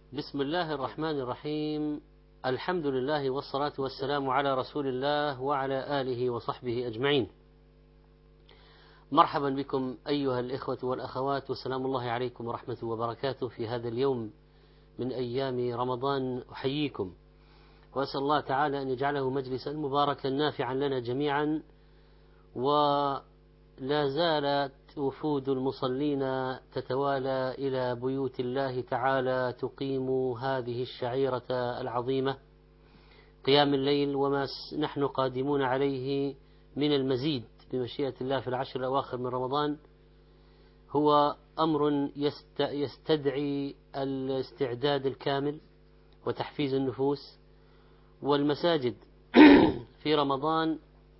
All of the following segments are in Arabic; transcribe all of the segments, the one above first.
بسم الله الرحمن الرحيم. الحمد لله والصلاة والسلام على رسول الله وعلى آله وصحبه أجمعين. مرحبا بكم أيها الإخوة والأخوات، وسلام الله عليكم ورحمة وبركاته في هذا اليوم من أيام رمضان. أحييكم وأسأل الله تعالى أن يجعله مجلسا مباركا نافعا لنا جميعا. ولا زالت وفود المصلين تتوالى إلى بيوت الله تعالى تقيم هذه الشعيرة العظيمة، قيام الليل، وما نحن قادمون عليه من المزيد بمشيئة الله في العشر الأواخر من رمضان هو أمر يستدعي الاستعداد الكامل وتحفيز النفوس. والمساجد في رمضان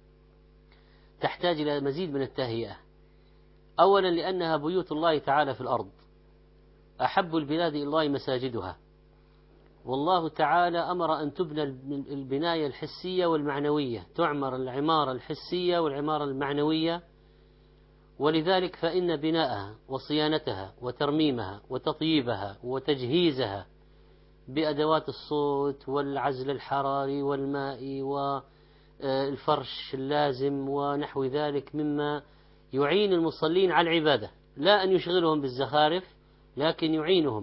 تحتاج إلى مزيد من التهيئة، أولا لأنها بيوت الله تعالى في الأرض، أحب البلاد إلى الله مساجدها، والله تعالى أمر أن تبنى البناية الحسية والمعنوية، تعمر العمارة الحسية والعمارة المعنوية. ولذلك فإن بناءها وصيانتها وترميمها وتطييبها وتجهيزها بأدوات الصوت والعزل الحراري والمائي والفرش اللازم ونحو ذلك مما يعين المصلين على العبادة، لا أن يشغلهم بالزخارف لكن يعينهم.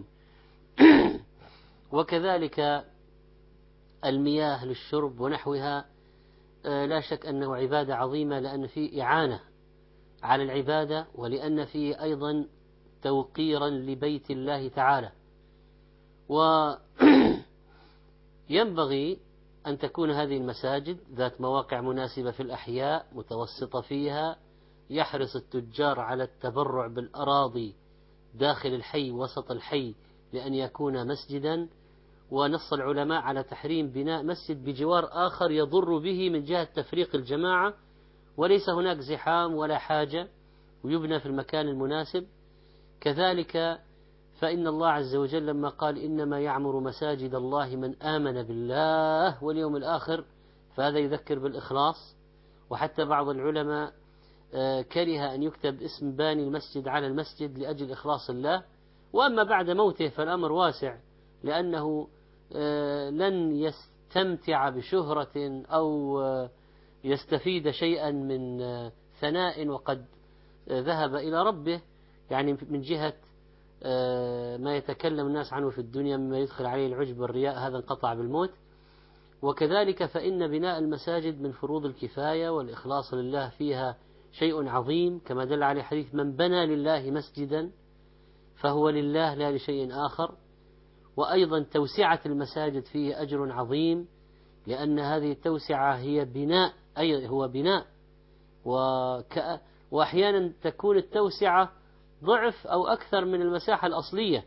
وكذلك المياه للشرب ونحوها، لا شك أنه عبادة عظيمة، لأن فيه إعانة على العبادة، ولأن فيه أيضا توقيرا لبيت الله تعالى. وينبغي أن تكون هذه المساجد ذات مواقع مناسبة في الأحياء متوسطة فيها، يحرص التجار على التبرع بالأراضي داخل الحي وسط الحي لأن يكون مسجدا. ونص العلماء على تحريم بناء مسجد بجوار آخر يضر به من جهة تفريق الجماعة، وليس هناك زحام ولا حاجة، ويبنى في المكان المناسب. كذلك فإن الله عز وجل لما قال إنما يعمر مساجد الله من آمن بالله واليوم الآخر، فهذا يذكر بالإخلاص. وحتى بعض العلماء كره أن يكتب اسم باني المسجد على المسجد لأجل إخلاص الله. وأما بعد موته فالأمر واسع، لأنه لن يستمتع بشهرة أو يستفيد شيئا من ثناء وقد ذهب إلى ربه، يعني من جهة ما يتكلم الناس عنه في الدنيا مما يدخل عليه العجب والرياء، هذا انقطع بالموت. وكذلك فإن بناء المساجد من فروض الكفاية، والإخلاص لله فيها شيء عظيم، كما دل عليه حديث من بنى لله مسجدا فهو لله لا لشيء آخر. وأيضا توسعة المساجد فيه أجر عظيم، لأن هذه التوسعة هي بناء، أي هو بناء، وأحيانا تكون التوسعة ضعف أو أكثر من المساحة الأصلية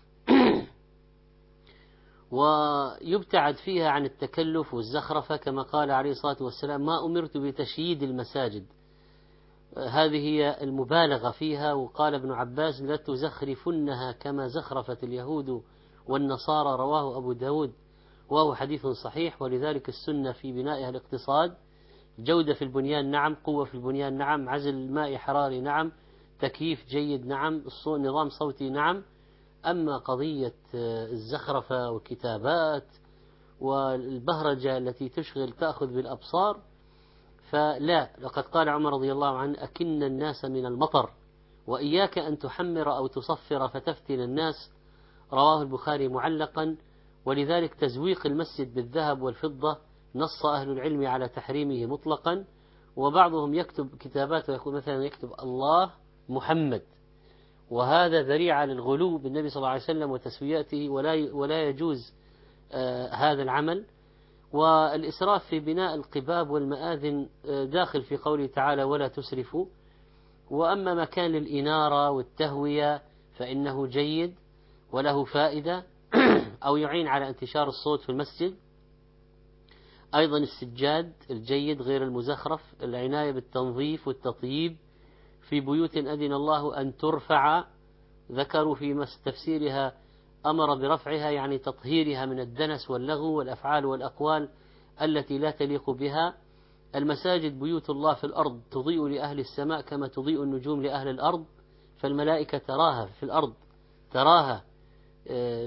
ويبتعد فيها عن التكلف والزخرفة، كما قال عليه الصلاة والسلام ما أمرت بتشييد المساجد، هذه هي المبالغة فيها. وقال ابن عباس لا تزخرفنها كما زخرفت اليهود والنصارى، رواه أبو داود وهو حديث صحيح. ولذلك السنة في بنائها الاقتصاد، جودة في البنيان نعم، قوة في البنيان نعم، عزل مائي حراري نعم، تكييف جيد نعم، نظام صوتي نعم. أما قضية الزخرفة والكتابات والبهرجة التي تأخذ بالأبصار فلا. لقد قال عمر رضي الله عنه أكن الناس من المطر وإياك أن تحمر أو تصفر فتفتن الناس، رواه البخاري معلقا. ولذلك تزويق المسجد بالذهب والفضة نص أهل العلم على تحريمه مطلقا. وبعضهم يكتب كتابات ويقول مثلا يكتب الله محمد، وهذا ذريعة للغلو بالنبي صلى الله عليه وسلم وتسويته، ولا يجوز هذا العمل. والإسراف في بناء القباب والمآذن داخل في قوله تعالى ولا تسرفوا. وأما مكان الإنارة والتهوية فإنه جيد وله فائدة أو يعين على انتشار الصوت في المسجد. أيضا السجاد الجيد غير المزخرف، العناية بالتنظيف والتطييب في بيوت أذن الله أن ترفع، ذكروا في تفسيرها أمر برفعها يعني تطهيرها من الدنس واللغو والأفعال والأقوال التي لا تليق بها. المساجد بيوت الله في الأرض تضيء لأهل السماء كما تضيء النجوم لأهل الأرض، فالملائكة تراها في الأرض، تراها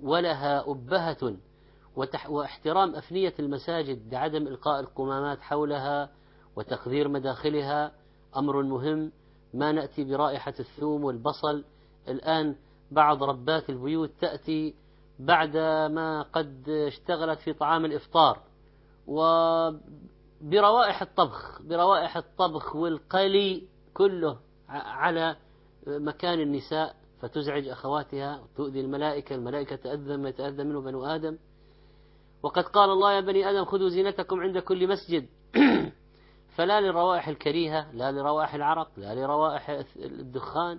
ولها أبهة واحترام أفنية المساجد بعدم إلقاء القمامات حولها وتقذير مداخلها أمر مهم. ما نأتي برائحة الثوم والبصل الآن، بعض ربات البيوت تأتي بعد ما قد اشتغلت في طعام الإفطار وبروائح الطبخ والقلي كله على مكان النساء، فتزعج أخواتها وتؤذي الملائكة تأذى ما يتأذى منه بنو آدم. وقد قال الله يا بني آدم خذوا زينتكم عند كل مسجد. فلا للروائح الكريهة، لا لروائح العرق، لا لروائح الدخان.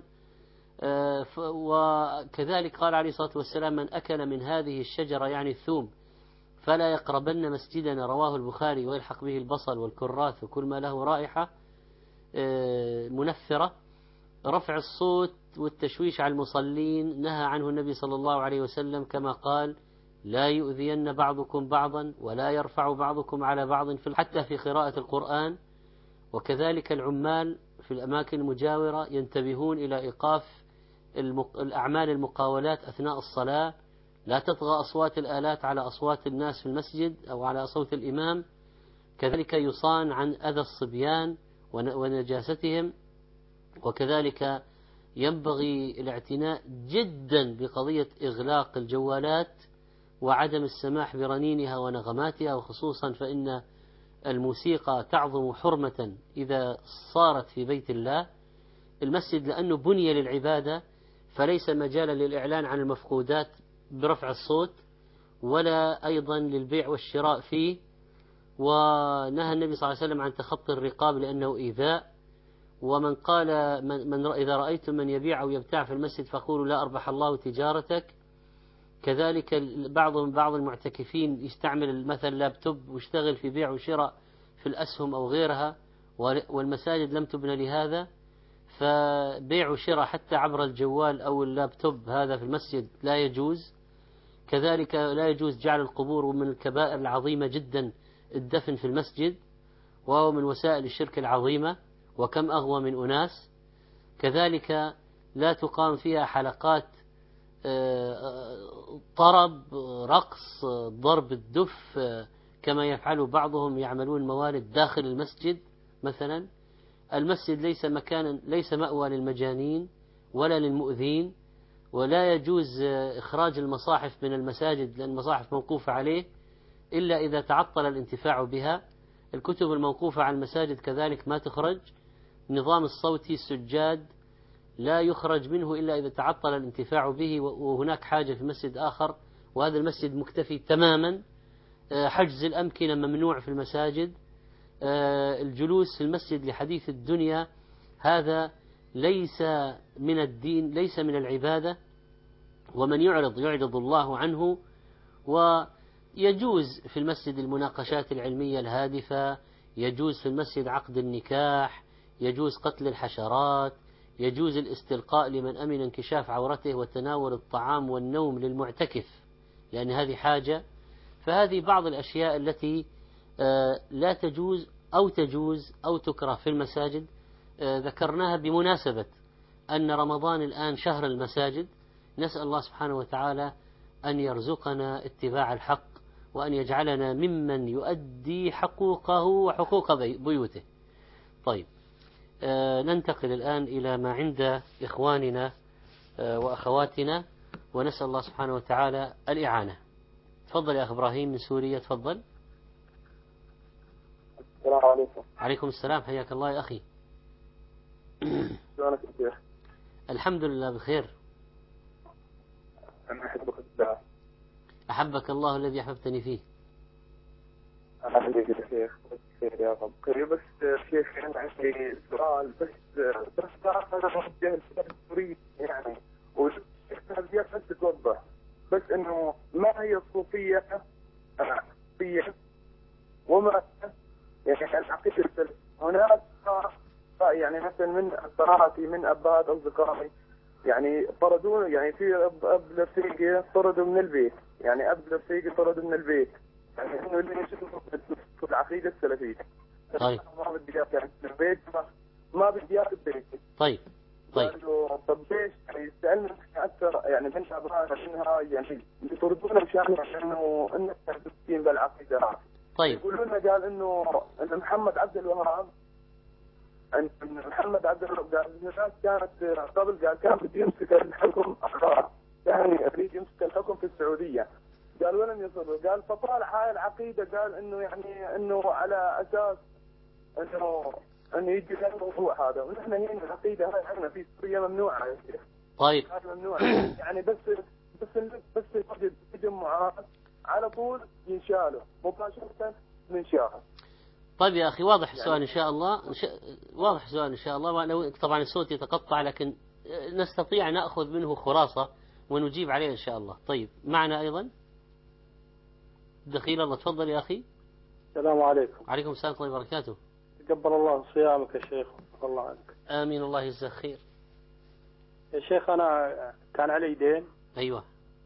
وكذلك قال عليه الصلاة والسلام من أكل من هذه الشجرة يعني الثوم فلا يقربن مسجدنا، رواه البخاري، ويلحق به البصل والكراث وكل ما له رائحة منفرة. رفع الصوت والتشويش على المصلين نهى عنه النبي صلى الله عليه وسلم كما قال لا يؤذين بعضكم بعضا ولا يرفع بعضكم على بعض حتى في قراءة القرآن. وكذلك العمال في الأماكن المجاورة ينتبهون إلى إيقاف الأعمال المقاولات أثناء الصلاة، لا تطغى أصوات الآلات على أصوات الناس في المسجد أو على صوت الإمام. كذلك يصان عن أذى الصبيان ونجاستهم. وكذلك ينبغي الاعتناء جدا بقضية إغلاق الجوالات وعدم السماح برنينها ونغماتها، وخصوصا فإن الموسيقى تعظم حرمة إذا صارت في بيت الله. المسجد لأنه بني للعبادة فليس مجالا للإعلان عن المفقودات برفع الصوت ولا أيضا للبيع والشراء فيه. ونهى النبي صلى الله عليه وسلم عن تخطي الرقاب لأنه إيذاء. ومن قال إذا رأيتم من يبيع أو يبتاع في المسجد فقولوا لا أربح الله تجارتك. كذلك بعض المعتكفين يستعمل مثلا لابتوب ويشتغل في بيع وشراء في الأسهم أو غيرها، والمساجد لم تبنى لهذا، فبيع وشراء حتى عبر الجوال أو اللابتوب هذا في المسجد لا يجوز. كذلك لا يجوز جعل القبور، ومن الكبائر العظيمة جدا الدفن في المسجد، وهو من وسائل الشرك العظيمة، وكم أغوى من أناس. كذلك لا تقام فيها حلقات طرب، رقص، ضرب الدف كما يفعل بعضهم، يعملون موالد داخل المسجد مثلا. المسجد ليس مأوى للمجانين ولا للمؤذين، ولا يجوز إخراج المصاحف من المساجد لأن المصاحف موقوفة عليه إلا إذا تعطل الانتفاع بها. الكتب الموقوفة على المساجد كذلك ما تخرج. النظام الصوتي السجاد لا يخرج منه إلا إذا تعطل الانتفاع به وهناك حاجة في مسجد آخر وهذا المسجد مكتفي تماما. حجز الأمكنة ممنوع في المساجد. الجلوس في المسجد لحديث الدنيا هذا ليس من الدين، ليس من العبادة، ومن يعرض الله عنه. ويجوز في المسجد المناقشات العلمية الهادفة، يجوز في المسجد عقد النكاح، يجوز قتل الحشرات، يجوز الاستلقاء لمن أمن انكشاف عورته، وتناول الطعام والنوم للمعتكف لأن هذه حاجة. فهذه بعض الأشياء التي لا تجوز أو تكره في المساجد. ذكرناها بمناسبة أن رمضان الآن شهر المساجد. نسأل الله سبحانه وتعالى أن يرزقنا اتباع الحق وأن يجعلنا ممن يؤدي حقوقه وحقوق بيوته. طيب، ننتقل الآن إلى ما عند إخواننا وأخواتنا، ونسأل الله سبحانه وتعالى الإعانة. تفضل يا أخ إبراهيم من سوريا، تفضل. السلام عليكم. عليكم السلام، حياك الله يا أخي. شلونك يا شيخ؟ الحمد لله بخير. أنا أحبك بالله. أحبك الله الذي أحببتني فيه. أنا أحبك يا شيخ، بخير يا رب. بس شيخ أنا عندي سؤال، بس أنا موجه للسوري يعني، والشيخ زياد بس توضح بس إنه ما هي الصوفية صوفية وما يعني العقيدة. هناك يعني مثلا من قراءتي من أبات أصدقائي يعني طردوا، يعني في أب لفيقي طردوا من البيت، يعني أب لفيقي طردوا من البيت، يعني إنه اللي يشوفوا في العقيدة السلفية. طيب. ما بدي يعني البيت ما بدي ياخذ بيتي. طيب طيب. قال له طب ليش يعني سألنا أكثر يعني بنت أبراهيم إنها يعني يطردونا مشان إنك تدين بالعقيدة. طيب. يقولوا لنا قال إن محمد عبد الوهاب أن محمد عبد الوهاب قال الناس كانت قبل قال كان بده يمسك الحكم يعني يريد يمسك الحكم في السعودية. قال ولم يصل. قال فطالع هاي العقيدة قال إنه يعني إنه على أساس إنه يجي الموضوع هذا. ونحن هنا العقيدة هاي عندنا في سوريا ممنوعة يا شيخ. طيب. ممنوعة يعني بس يوجد تجمعات على طول ينشالوا مباشرة من شهر. طيب يا أخي واضح يعني السؤال إن شاء الله. واضح السؤال إن شاء الله. طبعا الصوت يتقطع لكن نستطيع نأخذ منه خلاصة ونجيب عليه إن شاء الله. طيب معنا أيضا دخيل الله. تفضل يا أخي. السلام عليكم. عليكم السلام ورحمة الله وبركاته. تقبل الله صيامك يا شيخ. الله عنك. آمين الله يجزاك خير. يا شيخ أنا كان علي دين. أيوة.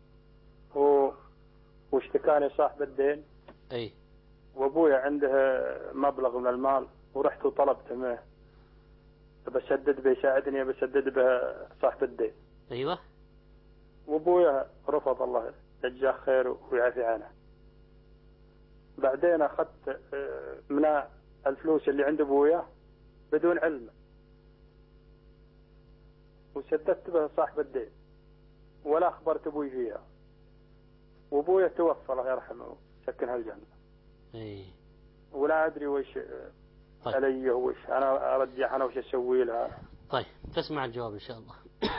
واشتكاني صاحب الدين. أي. وأبويا عنده مبلغ من المال ورحت وطلبت منه بسدد بيساعدني بسدد به صاحب الدين. أيوة. وأبويا رفض الله يجزاه خير ويعافي عنه. بعدين أخذت من الفلوس اللي عند أبويا بدون علم وسددت به صاحب الدين ولا أخبرت أبوي فيها. وأبويا توفى الله يرحمه سكن هالجنة. أي. ولا أدري وش طيب. علي وش أنا أرجع أنا وش أسوي لها. طيب تسمع الجواب إن شاء الله.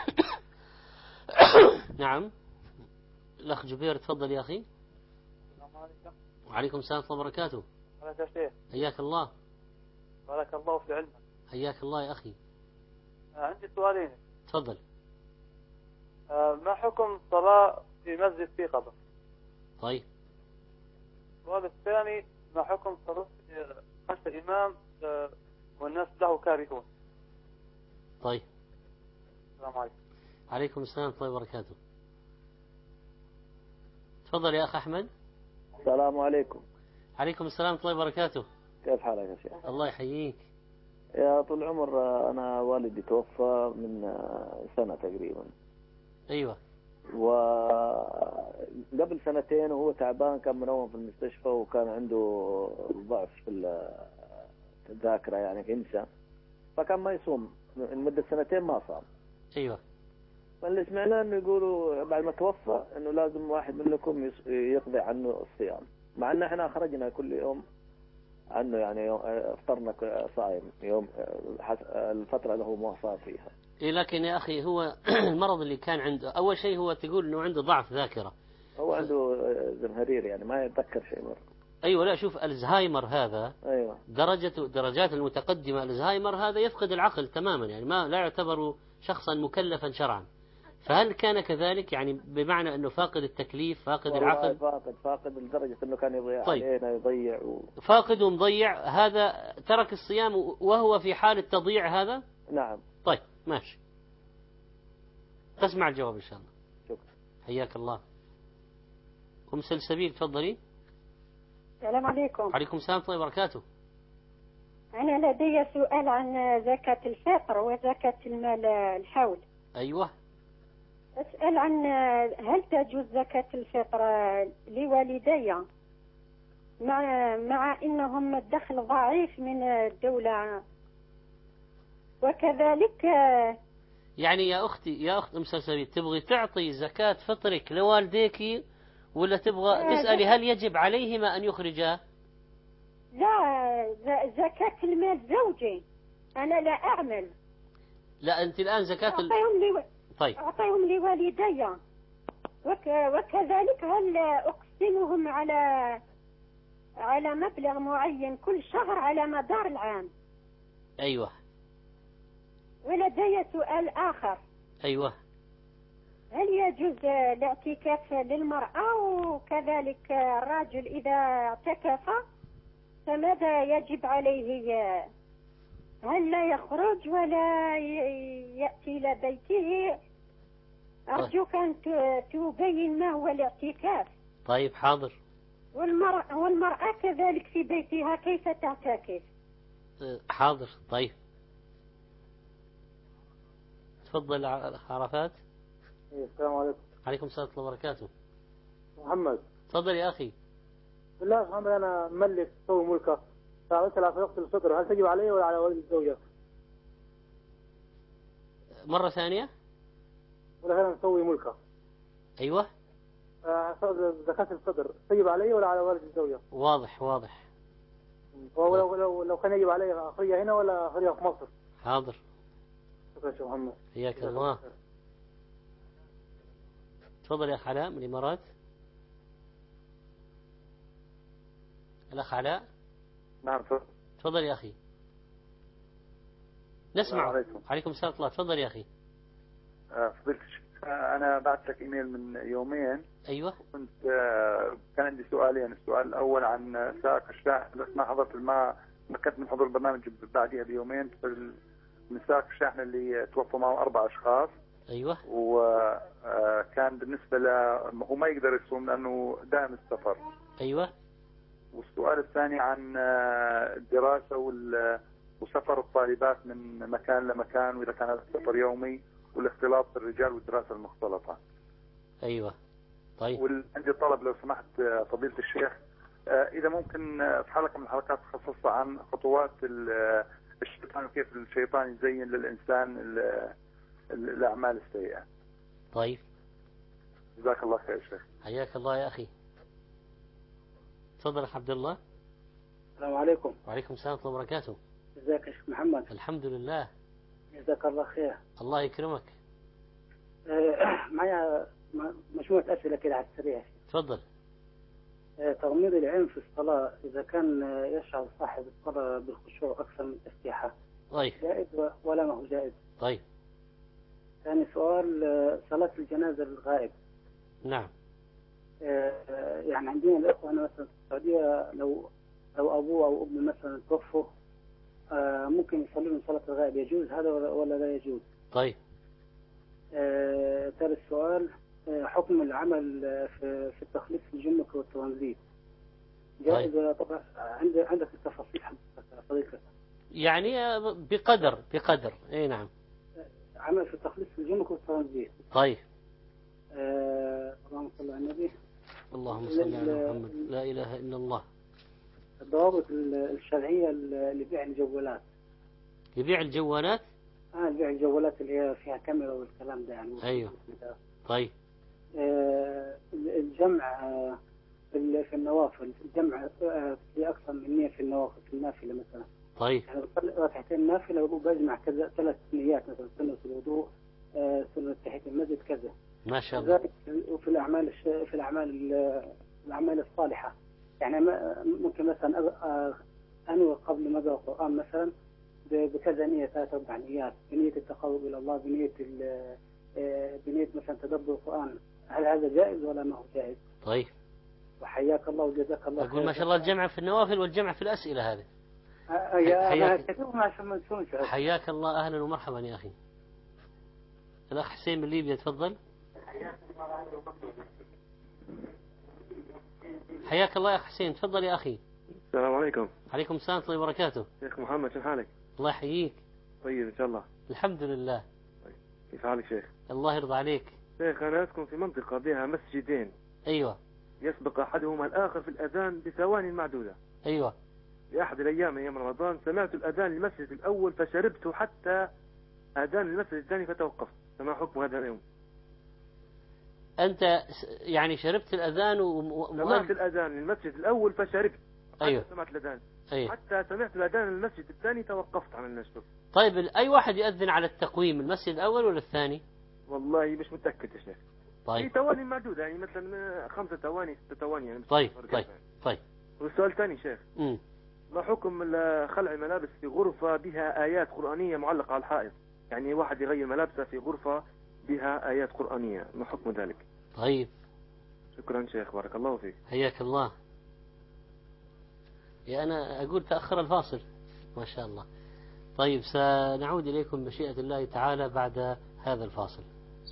نعم الأخ جبير تفضل يا أخي. السلام عليكم. وعليكم السلام ورحمة الله وبركاته. عليك يا شيخ. حياك الله. بارك الله في علمك. حياك الله يا أخي. عندي سؤالين. تفضل. ما حكم الصلاة في مسجد في قبر؟ طيب. السؤال الثاني ما حكم صلاة خلف الإمام والناس له كارهون؟ طيب. السلام عليكم. عليكم السلام ورحمة الله وبركاته. تفضل يا أخ أحمد. السلام عليكم. عليكم السلام ورحمة الله وبركاته. كيف حالك يا شيخ؟ الله يحييك. يا طول العمر أنا والدي توفى من سنة تقريبا. أيوة. وقبل سنتين وهو تعبان كان منوم في المستشفى وكان عنده ضعف في الذاكرة يعني ينسى فكان ما يصوم لمدة سنتين ما صام. أيوة. فاللي سمعنا انه يقولوا بعد ما توفى انه لازم واحد منكم يقضي عنه الصيام مع ان احنا خرجنا كل يوم عنه يعني افطرنا صايم يوم الفترة اللي هو ما صار فيها. إيه لكن يا أخي هو المرض اللي كان عنده أول شيء هو تقول إنه عنده ضعف ذاكرة. هو عنده زمهرير يعني ما يتذكر شيء مرة. أيوة. لا شوف الزهايمر هذا. أيوة. درجات المتقدمة الزهايمر هذا يفقد العقل تماما يعني ما لا يعتبر شخصا مكلفا شرعا. فهل كان كذلك يعني بمعنى أنه فاقد التكليف فاقد العقل؟ فاقد لدرجة أنه كان يضيع طيب. علينا يضيع فاقد ومضيع هذا ترك الصيام وهو في حال التضييع هذا؟ نعم. طيب ماشي. تسمع الجواب إن شاء الله. شكرا. حياك الله. أم سلسبيل تفضلي. السلام عليكم. عليكم السلام ورحمة الله وبركاته. أنا لدي سؤال عن زكاة الفطر وزكاة المال الحول. أيوة. أسأل عن هل تجوز زكاة الفطر لوالدي مع إنهم الدخل ضعيف من الدولة وكذلك يعني يا أخت أم سلسبيل تبغي تعطي زكاة فطرك لوالديك ولا تبغى تسألي هل يجب عليهما أن يخرجا؟ لا زكاة المال زوجي أنا لا أعمل. لا أنت الآن زكاة طيب. أعطيهم لوالدي وكذلك هل أقسمهم على مبلغ معين كل شهر على مدار العام؟ أيوة. ولدي سؤال آخر. أيوة. هل يجوز الاعتكاف للمرأة وكذلك الرجل إذا اعتكف فماذا يجب عليه؟ هل لا يخرج ولا يأتي إلى بيته؟ أرجوك أن تبين ما هو الاعتكاف. طيب حاضر. والمرأة كذلك في بيتها كيف تعتكف؟ حاضر. طيب تفضل الأخ عرفات. السلام عليكم. عليكم السلام ورحمة الله وبركاته. محمد. تفضل يا أخي. بالله محمد، أنا ملك سوي ملكة، فأسأل في وقت الفطر هل تجب علي ولا على والد الزوجة؟ مرة ثانية. ولا أنا مسوي ملكة. أيوة. زكاة الفطر تجب علي ولا على والد الزوجة؟ واضح. ولو كان يجب علي أخرجها هنا ولا أخرجها في مصر؟ حاضر. شكرا يا محمد. حياك الله. تفضل يا أخ علاء من الإمارات. الأخ علاء. نعم تفضل يا أخي. نسمع. عليكم. عليكم السلام ورحمة الله. تفضل يا أخي. فضلت أنا بعت لك إيميل من يومين. أيوة. كنت كان عندي سؤالين. السؤال الأول عن سائق الشاحن، بس ما حضرت مكنت من حضور البرنامج بعدها بيومين، من سائق الشاحن اللي توفوا معه 4 أشخاص. أيوة. وكان بالنسبة له هو ما يقدر يصوم لأنه دائم السفر. أيوة. والسؤال الثاني عن الدراسة وسفر الطالبات من مكان لمكان، وإذا كان هذا السفر يومي، والاختلاط بالرجال والدراسة المختلطة. أيوة. طيب. وعندي طلب لو سمحت فضيلة الشيخ، إذا ممكن في حلقة من الحلقات تخصصها عن خطوات الشيطان وكيف الشيطان يزين للإنسان الأعمال السيئة. طيب. جزاك الله خير شيخ. حياك الله يا أخي. تفضل عبد الله. السلام عليكم. وعليكم السلام ورحمة الله وبركاته. ازيك يا شيخ محمد؟ الحمد لله. جزاك الله خير. الله يكرمك. معي مجموعة أسئلة كده على السريع. تفضل. تغميض العين في الصلاة إذا كان يشعر صاحب الصلاة بالخشوع أكثر من التسبيحة، طيب، جائز ولا ما هو جائز؟ طيب. ثاني سؤال، صلاة الجنازة للغائب. نعم. يعني عندنا الإخوة هنا مثلا في السعودية لو أبوه أو أمه مثلا توفوا، ممكن يصلون صلاة الغائب، يجوز هذا ولا لا يجوز؟ طيب. ثالث سؤال، حكم العمل في التخليص في الجمرك والترانزيت جائز؟ طيب. طبعا عندك التفاصيل حضرتك. يعني بقدر اي نعم. عمل في التخليص في الجمرك والترانزيت. طيب. اللهم صل على النبي. اللهم صل على محمد. لا اله الا الله. الضوابط الشرعية لبيع الجوالات. يبيع الجوالات؟ بيع الجوالات اللي هي فيها كاميرا والكلام ده يعني. ايوه. طيب. الجمع في النوافل، الجمع في أكثر من نية في النوافل، في النافلة مثلا. طيب. يعني ركعتين نافلة وبجمع كذا 3 نيات، مثلا سنة الوضوء، سنة تحية المسجد كذا. ما شاء الله. وفي الأعمال الصالحة، يعني ممكن مثلا أنوي قبل ما أقرأ القرآن مثلا بكذا نية، 3 4 نيات، بنية التقرب إلى الله، بنية مثلا تدبر القرآن. هل هذا جائز ولا ما هو جائز؟ طيب. وحياك الله وجزاك الله خير. أقول ما شاء الله الجمع في النوافل والجمع في الأسئلة هذه. حياك الله. أهلا ومرحبا يا أخي. الأخ حسين من ليبيا تفضل. حياك الله يا أخ حسين، تفضل يا أخي. السلام عليكم. عليكم السلام ورحمة الله وبركاته. شيخ محمد، شو حالك؟ الله يحييك. طيب إن شاء الله. الحمد لله. طيب. كيف حالك شيخ؟ الله يرضى عليك. شيخ أنا أسكن في منطقة بها مسجدين. أيوة. يسبق أحدهما الآخر في الأذان بثواني معدودة. أيوة. في أحد الأيام أيام رمضان سمعت الأذان للمسجد الأول فشربت حتى أذان المسجد الثاني فتوقفت، فما حكم هذا اليوم؟ أنت يعني شربت الأذان سمعت الأذان للمسجد الأول فشربت. أيوة. سمعت الأذان. أيوة. حتى سمعت الأذان للمسجد الثاني توقفت عن النشر. طيب أي واحد يؤذن على التقويم، المسجد الأول ولا الثاني؟ والله مش متأكد يا شيخ. طيب. في ثواني معدودة، يعني مثلا 5 ثواني 6 ثواني يعني. طيب. والسؤال ثاني شيخ. ما حكم خلع الملابس في غرفة بها آيات قرآنية معلقة على الحائط؟ يعني واحد يغير ملابسه في غرفة بها آيات قرآنية، ما حكم ذلك؟ طيب. شكرا شيخ، بارك الله فيك. حياك الله. أنا أقول تأخر الفاصل. ما شاء الله. طيب سنعود إليكم بمشيئة الله تعالى بعد هذا الفاصل.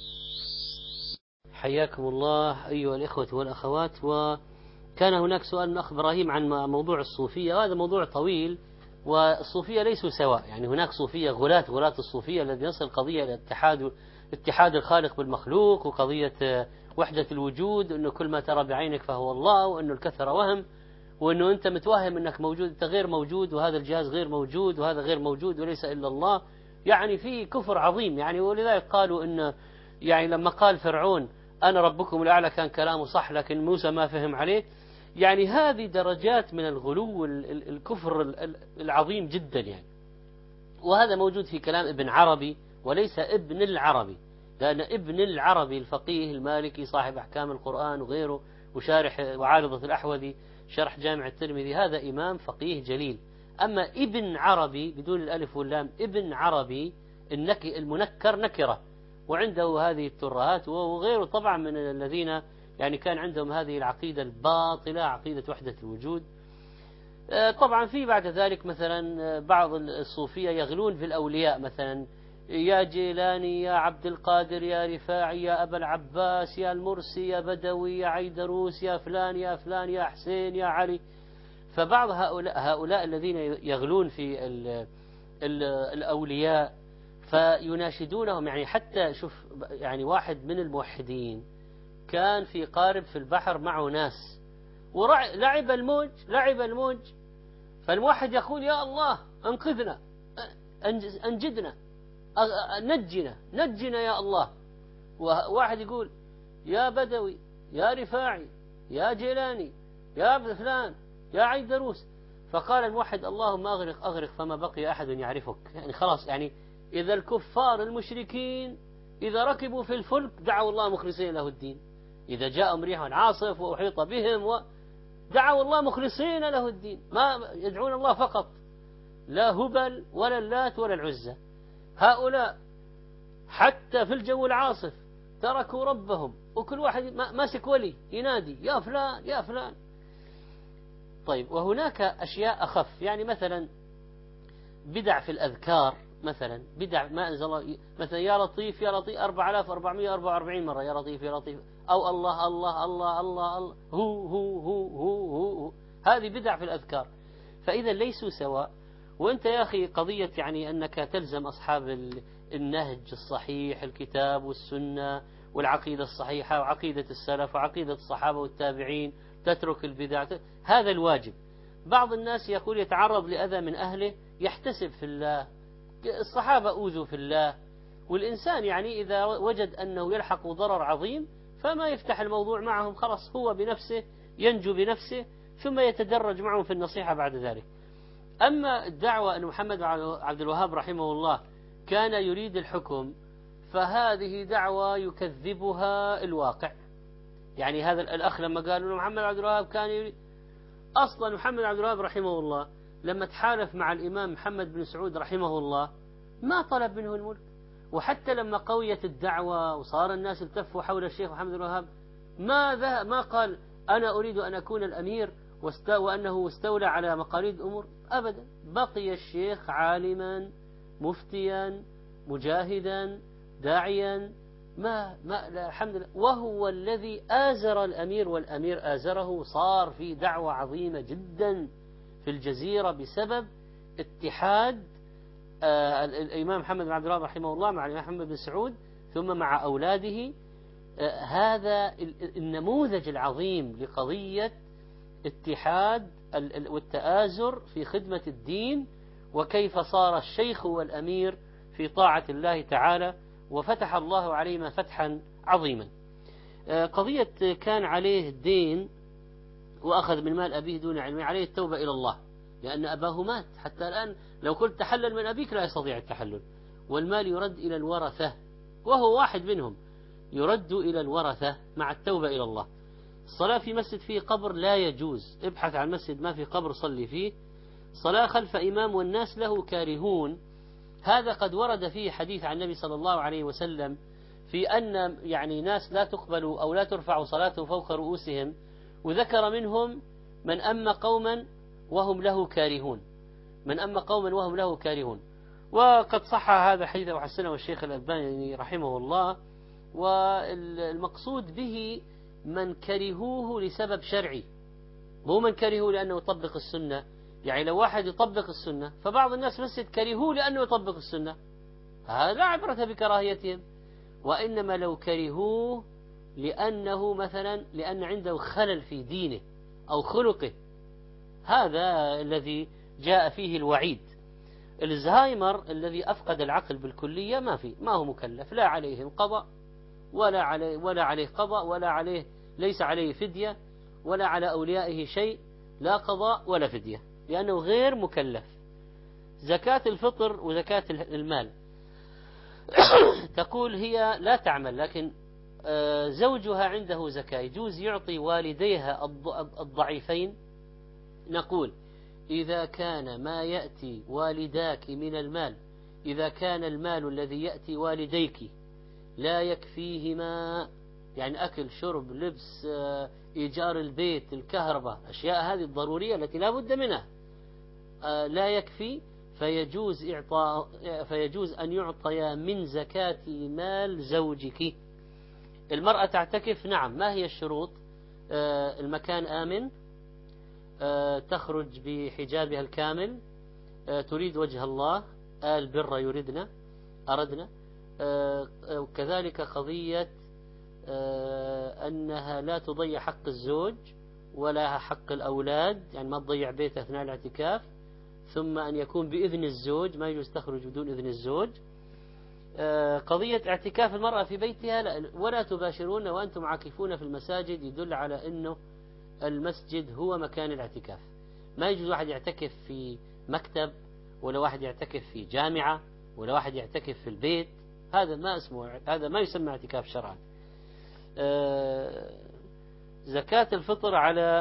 حياكم الله أيها الإخوة والأخوات. وكان هناك سؤال من أخ إبراهيم عن موضوع الصوفية، وهذا موضوع طويل والصوفية ليسوا سواء، يعني هناك صوفية غلاة الصوفية الذي يصل قضية إلى اتحاد الخالق بالمخلوق، وقضية وحدة الوجود، أنه كل ما ترى بعينك فهو الله، وأنه الكثرة وهم، وأنه أنت متوهم أنك موجود، أنت غير موجود، وهذا الجهاز غير موجود، وهذا غير موجود، وليس إلا الله. يعني في كفر عظيم يعني. ولذلك قالوا أن يعني لما قال فرعون أنا ربكم الأعلى كان كلامه صح، لكن موسى ما فهم عليه. يعني هذه درجات من الغلو الكفر العظيم جدا يعني. وهذا موجود في كلام ابن عربي وليس ابن العربي، لأن ابن العربي الفقيه المالكي صاحب أحكام القرآن وغيره وشارح وعارضة الأحوذي شرح جامع الترمذي، هذا إمام فقيه جليل. أما ابن عربي بدون الألف واللام، ابن عربي المنكر نكرة، وعنده هذه الترهات وغيره طبعا من الذين يعني كان عندهم هذه العقيدة الباطلة، عقيدة وحدة الوجود. طبعا في بعد ذلك مثلا بعض الصوفية يغلون في الأولياء، مثلا يا جيلاني، يا عبد القادر، يا رفاعي، يا أبا العباس، يا المرسي، يا بدوي، يا عيدروس، يا فلان يا فلان، يا حسين، يا علي. فبعض هؤلاء الذين يغلون في الأولياء فيناشدونهم. يعني حتى شوف يعني واحد من الموحدين كان في قارب في البحر معه ناس، ولعب الموج، فالموحد يقول يا الله انقذنا، انجدنا، نجنا يا الله. وواحد يقول يا بدوي، يا رفاعي، يا جيلاني، يا فلان، يا عيدروس. فقال الموحد اللهم أغرق فما بقي أحد يعرفك. يعني خلاص، يعني إذا الكفار المشركين إذا ركبوا في الفلك دعوا الله مخلصين له الدين، إذا جاءهم ريح عاصف وأحيط بهم دعوا الله مخلصين له الدين، ما يدعون الله فقط، لا هبل ولا اللات ولا العزة. هؤلاء حتى في الجو العاصف تركوا ربهم، وكل واحد ماسك ولي ينادي يا فلان يا فلان. طيب، وهناك أشياء أخف، يعني مثلا بدع في الأذكار، مثلا بدع ما أنزل الله، مثلا يا لطيف يا لطيف 4444 مرة يا لطيف يا لطيف، أو الله الله الله الله, الله هو. هذه بدع في الأذكار. فإذا ليسوا سواء. وأنت يا أخي قضية يعني أنك تلزم أصحاب النهج الصحيح، الكتاب والسنة والعقيدة الصحيحة وعقيدة السلف وعقيدة الصحابة والتابعين، تترك البدع، هذا الواجب. بعض الناس يقول يتعرض لأذى من أهله يحتسب في الله، الصحابة أوذوا في الله. والإنسان يعني إذا وجد أنه يلحق ضرر عظيم فما يفتح الموضوع معهم، خلاص هو بنفسه ينجو بنفسه، ثم يتدرج معهم في النصيحة بعد ذلك. أما الدعوة أن محمد عبد الوهاب رحمه الله كان يريد الحكم، فهذه دعوة يكذبها الواقع. يعني هذا الأخ لما قالوا محمد عبد الوهاب كان يريد، أصلا محمد عبد الوهاب رحمه الله لما تحالف مع الإمام محمد بن سعود رحمه الله ما طلب منه الملك. وحتى لما قويت الدعوة وصار الناس التفوا حول الشيخ محمد بن الوهاب ما قال أنا أريد أن أكون الأمير وأنه استولى على مقاليد الأمور، أبدا. بقي الشيخ عالما مفتيا مجاهدا داعيا، لا الحمد لله. وهو الذي آزر الأمير، والأمير آزره، صار في دعوة عظيمة جدا في الجزيرة بسبب اتحاد الإمام محمد بن عبد الوهاب رحمه الله مع الإمام محمد بن سعود ثم مع أولاده. هذا النموذج العظيم لقضية اتحاد والتآزر في خدمة الدين، وكيف صار الشيخ والأمير في طاعة الله تعالى، وفتح الله عليهما فتحا عظيما. قضية كان عليه الدين وأخذ من مال أبيه دون علمه، عليه التوبة إلى الله، لأن أباه مات. حتى الآن لو قلت تحلل من أبيك لا يستطيع التحلل، والمال يرد إلى الورثة، وهو واحد منهم، يرد إلى الورثة مع التوبة إلى الله. الصلاة في مسجد فيه قبر لا يجوز، ابحث عن مسجد ما في قبر صلي فيه. صلاة خلف إمام والناس له كارهون، هذا قد ورد فيه حديث عن النبي صلى الله عليه وسلم في أن يعني ناس لا تقبل أو لا ترفع صلاتهم فوق رؤوسهم، وذكر منهم من أما قوما وهم له كارهون، من أما قوما وهم له كارهون. وقد صح هذا الحديث وحسنه الشيخ الألباني رحمه الله. والمقصود به من كرهوه لسبب شرعي، مو من كرهوه لأنه يطبق السنة، يعني لو واحد يطبق السنة، فبعض الناس مسجد كرهوه لأنه يطبق السنة، هذا لا عبرة بكراهيتهم، وإنما لو كرهوه لأنه مثلا لأن عنده خلل في دينه أو خلقه، هذا الذي جاء فيه الوعيد. الزهايمر الذي أفقد العقل بالكلية ما هو مكلف، لا عليه قضاء ولا عليه قضاء ولا عليه، ليس عليه فدية ولا على أوليائه شيء، لا قضاء ولا فدية، لأنه غير مكلف. زكاة الفطر وزكاة المال تقول هي لا تعمل، لكن زوجها عنده زكاة، يجوز يعطي والديها الضعيفين. نقول إذا كان ما يأتي والداك من المال، إذا كان المال الذي يأتي والديك لا يكفيهما، يعني أكل شرب لبس إيجار البيت الكهرباء، أشياء هذه الضرورية التي لا بد منها، لا يكفي، فيجوز أن يعطيا من زكاة مال زوجك. المرأة تعتكف، نعم، ما هي الشروط؟ المكان آمن، تخرج بحجابها الكامل، تريد وجه الله، البر أردنا، وكذلك قضية أنها لا تضيع حق الزوج ولا حق الأولاد، يعني ما تضيع بيت أثناء الاعتكاف، ثم أن يكون بإذن الزوج، ما يجوز تخرج بدون إذن الزوج. قضية اعتكاف المرأة في بيتها لا، ولا تباشرون وأنتم عاكفون في المساجد، يدل على أنه المسجد هو مكان الاعتكاف. ما يجوز واحد يعتكف في مكتب، ولا واحد يعتكف في جامعة، ولا واحد يعتكف في البيت، هذا ما اسمه، هذا ما يسمى اعتكاف شرعا. زكاة الفطر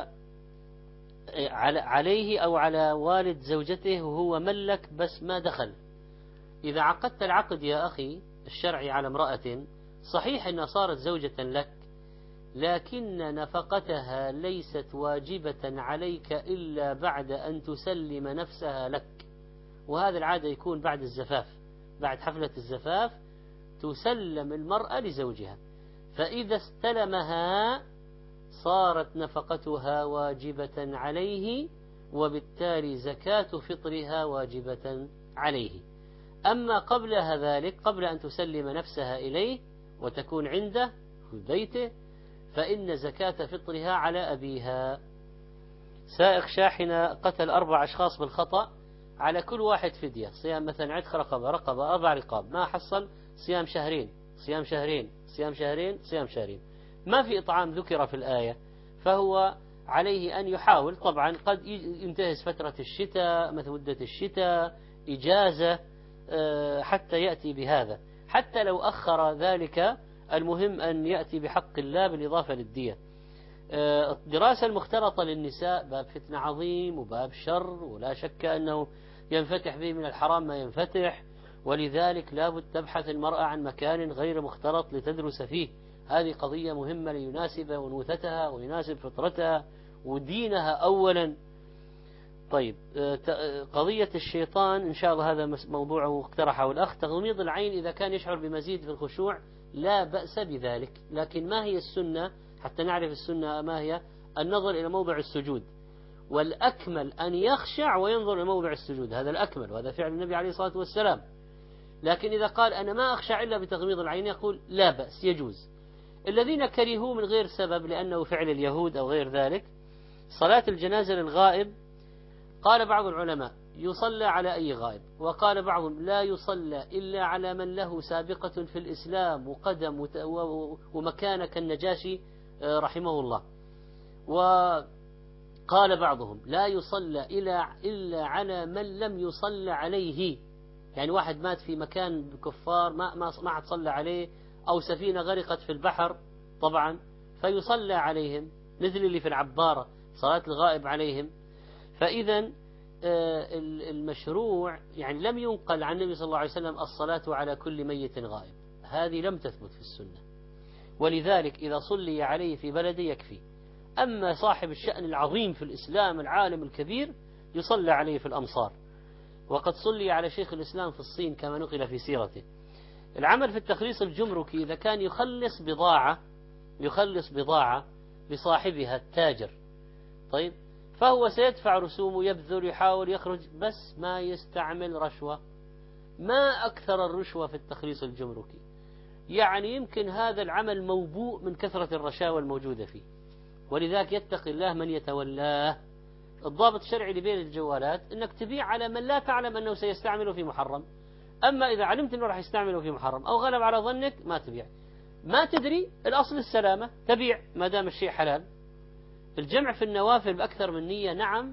عليه أو على والد زوجته وهو ملك بس ما دخل. إذا عقدت العقد يا أخي الشرعي على امرأة، صحيح أنها صارت زوجة لك، لكن نفقتها ليست واجبة عليك إلا بعد أن تسلم نفسها لك، وهذا العادة يكون بعد الزفاف، بعد حفلة الزفاف تسلم المرأة لزوجها، فإذا استلمها صارت نفقتها واجبة عليه، وبالتالي زكاة فطرها واجبة عليه. أما قبل ذلك، قبل أن تسلم نفسها إليه وتكون عنده في بيته، فإن زكاة فطرها على أبيها. سائق شاحنة قتل 4 أشخاص بالخطأ، على كل واحد فدية، صيام مثلا عتق رقبة 4 رقاب، ما حصل صيام شهرين، ما في إطعام ذكر في الآية، فهو عليه أن يحاول. طبعا قد ينتهز فترة الشتاء، مثل مدة الشتاء، إجازة، حتى يأتي بهذا، حتى لو أخر ذلك، المهم أن يأتي بحق الله بالإضافة للدية. الدراسة المختلطة للنساء باب فتنة عظيم وباب شر، ولا شك أنه ينفتح به من الحرام ما ينفتح، ولذلك لابد تبحث المرأة عن مكان غير مختلط لتدرس فيه. هذه قضية مهمة ليناسب أنوثتها ويناسب فطرتها ودينها أولا. طيب، قضية الشيطان إن شاء الله هذا موضوعه اقترحه الأخ. تغميض العين إذا كان يشعر بمزيد في الخشوع لا بأس بذلك، لكن ما هي السنة حتى نعرف السنة ما هي؟ النظر إلى موضع السجود، والأكمل أن يخشع وينظر إلى موضع السجود، هذا الأكمل، وهذا فعل النبي عليه الصلاة والسلام. لكن إذا قال أنا ما أخشع إلا بتغميض العين، يقول لا بأس، يجوز. الذين كرهوه من غير سبب لأنه فعل اليهود أو غير ذلك، صلاة الجنازة للغائب، قال بعض العلماء يصلى على أي غائب، وقال بعضهم لا يصلى إلا على من له سابقة في الإسلام وقدم ومكانة كالنجاشي رحمه الله. وقال بعضهم لا يصلى إلا على من لم يصلى عليه، يعني واحد مات في مكان كفار ما حد صلى عليه، أو سفينة غرقت في البحر طبعا فيصلى عليهم، مثل اللي في العبارة صلاة الغائب عليهم. فإذا المشروع يعني لم ينقل عن النبي صلى الله عليه وسلم الصلاة على كل ميت غائب، هذه لم تثبت في السنة، ولذلك إذا صلي عليه في بلده يكفي. أما صاحب الشأن العظيم في الإسلام العالم الكبير يصلى عليه في الأمصار، وقد صلي على شيخ الإسلام في الصين كما نقل في سيرته. العمل في التخليص الجمركي إذا كان يخلص بضاعة لصاحبها التاجر، طيب، فهو سيدفع رسوم، يبذل، يحاول يخرج، بس ما يستعمل رشوة. ما أكثر الرشوة في التخليص الجمركي، يعني يمكن هذا العمل موبوء من كثرة الرشاوى الموجودة فيه، ولذلك يتقي الله من يتولاه. الضابط الشرعي اللي بين الجوالات أنك تبيع على من لا تعلم أنه سيستعمله في محرم. أما إذا علمت أنه راح يستعمله في محرم أو غلب على ظنك ما تبيع. ما تدري، الأصل السلامة، تبيع ما دام الشيء حلال. الجمع في النوافل بأكثر من نية نعم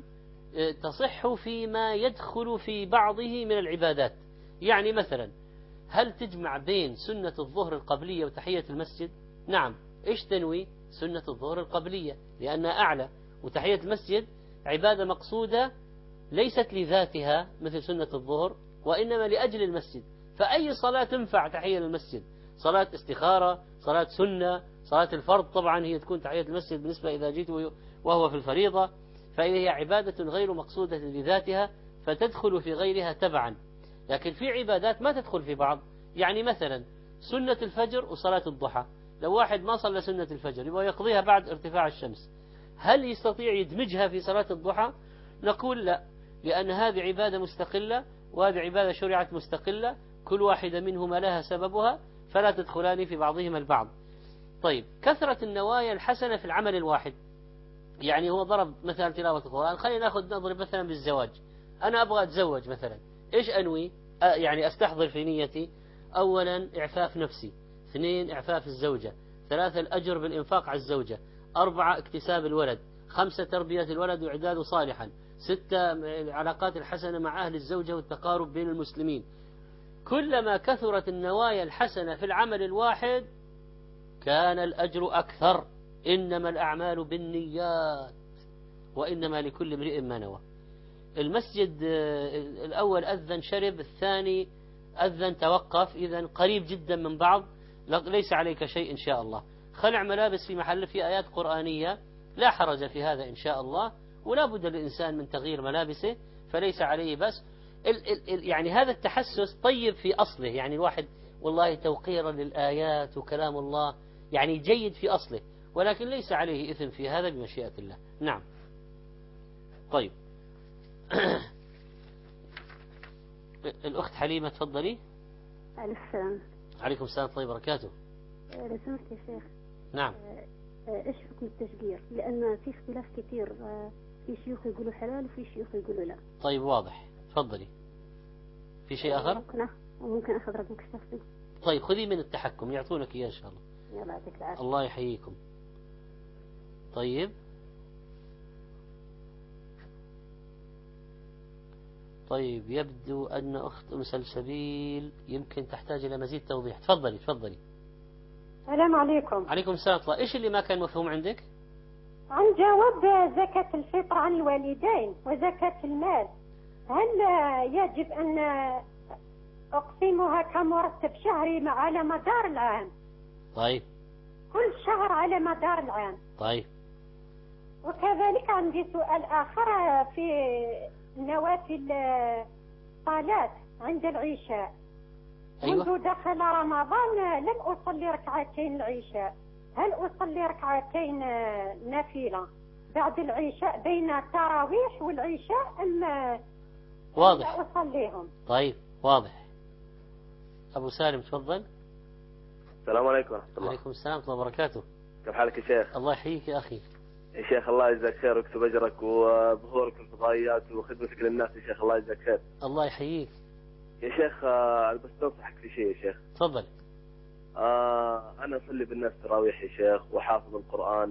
تصح فيما يدخل في بعضه من العبادات. يعني مثلا هل تجمع بين سنة الظهر القبلية وتحية المسجد؟ نعم. إيش تنوي؟ سنة الظهر القبلية لأنها أعلى، وتحية المسجد عبادة مقصودة ليست لذاتها مثل سنة الظهر، وإنما لأجل المسجد. فأي صلاة تنفع تحية المسجد، صلاة استخارة، صلاة سنة، صلاة الفرض طبعا هي تكون تحية المسجد بالنسبة إذا جيت وهو في الفريضة، فهي عبادة غير مقصودة لذاتها فتدخل في غيرها تبعا. لكن في عبادات ما تدخل في بعض، يعني مثلا سنة الفجر وصلاة الضحى، لو واحد ما صلى سنة الفجر يبغى يقضيها بعد ارتفاع الشمس، هل يستطيع يدمجها في صلاة الضحى؟ نقول لا، لأن هذه عبادة مستقلة وهذه عبادة شرعت مستقلة، كل واحدة منهما لها سببها، فلا تدخلان في بعضهما البعض. طيب، كثرة النوايا الحسنة في العمل الواحد، يعني هو ضرب مثلا تلاوة القرآن، خلينا نضرب مثلا بالزواج. أنا أبغى أتزوج مثلا، إيش أنوي؟ يعني أستحضر في نيتي أولا إعفاف نفسي، 2 إعفاف الزوجة، 3 الأجر بالإنفاق على الزوجة، 4 اكتساب الولد، 5 تربية الولد وإعداده صالحا، 6 العلاقات الحسنة مع أهل الزوجة والتقارب بين المسلمين. كلما كثرت النوايا الحسنة في العمل الواحد كان الأجر أكثر. إنما الأعمال بالنيات وإنما لكل امرئ ما نوى. المسجد الأول أذن شرب، الثاني أذن توقف، إذن قريب جدا من بعض، ليس عليك شيء إن شاء الله. خلع ملابس في محل في آيات قرآنية لا حرج في هذا إن شاء الله، ولا بد للإنسان من تغيير ملابسه، فليس عليه بس. يعني هذا التحسس طيب في أصله، يعني الواحد والله توقيرا للآيات وكلام الله يعني جيد في أصله، ولكن ليس عليه إثم في هذا بمشيئة الله. نعم. طيب. الأخت حليمة تفضلي. عليكم السلام. عليكم السلام ورحمة الله وبركاته. لو سمحت يا شيخ. نعم. إيش حكم التشجير؟ لأن في اختلاف كثير، في شيوخ يقولوا حلال وفي شيوخ يقولوا لا. طيب واضح، تفضلي. في شيء آخر؟ ممكن أخذ رقمك الشخصي. طيب خذي من التحكم يعطونك إياه إن شاء الله. يلا يعطيك العافية. الله يحييكم. طيب يبدو أن أخت أم سلسبيل يمكن تحتاج إلى مزيد توضيح. تفضلي. السلام عليكم. عليكم السلام. إيش اللي ما كان مفهوم عندك؟ عن جواب زكاة الفطر عن الوالدين وزكاة المال، هل يجب أن أقسمها كمرتب شهري على مدار العام؟ طيب. كل شهر على مدار العام. طيب. وكذلك عندي سؤال آخر في نوافل صلاة عند العشاء. أيوة. منذ دخل رمضان لم أصلي ركعتين العشاء، هل أصلي ركعتين نافلة بعد العشاء بين التراويح والعشاء أم واضح أصليهم؟ طيب واضح. أبو سالم تفضل. السلام عليكم ورحمة الله. وعليكم السلام ورحمة الله وبركاته. كيف حالك يا شيخ؟ الله يحييك يا أخي. يا شيخ الله يجزاك خير ويكتب أجرك وظهورك في الفضائيات وخدمتك للناس يا شيخ، الله يجزاك خير. الله يحييك يا شيخ. بس تنصحك في شيء يا شيخ. تفضل. أنا أصلي بالناس تراويح يا شيخ وحافظ القرآن،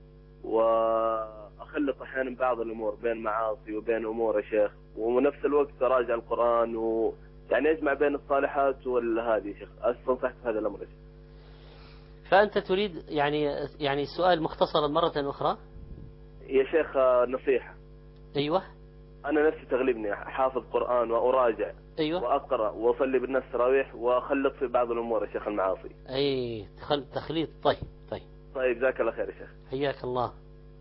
وأخلط أحيانا بعض الأمور بين معاصي وبين أمور يا شيخ، ونفس الوقت أراجع القرآن ويعني أجمع بين الصالحات والهذه يا شيخ. أستنصحك في هذا الأمر يا شيخ. فأنت تريد يعني السؤال مختصرا مرة أخرى يا شيخ؟ نصيحة. أيوة. أنا نفسي تغلبني، حافظ قرآن وأراجع. أيوة. وأقرأ وأصلي بالناس تراويح وأخلط في بعض الأمور يا شيخ المعاصي. أي تخليط. طيب جزاك الله خير يا شيخ. حياك الله.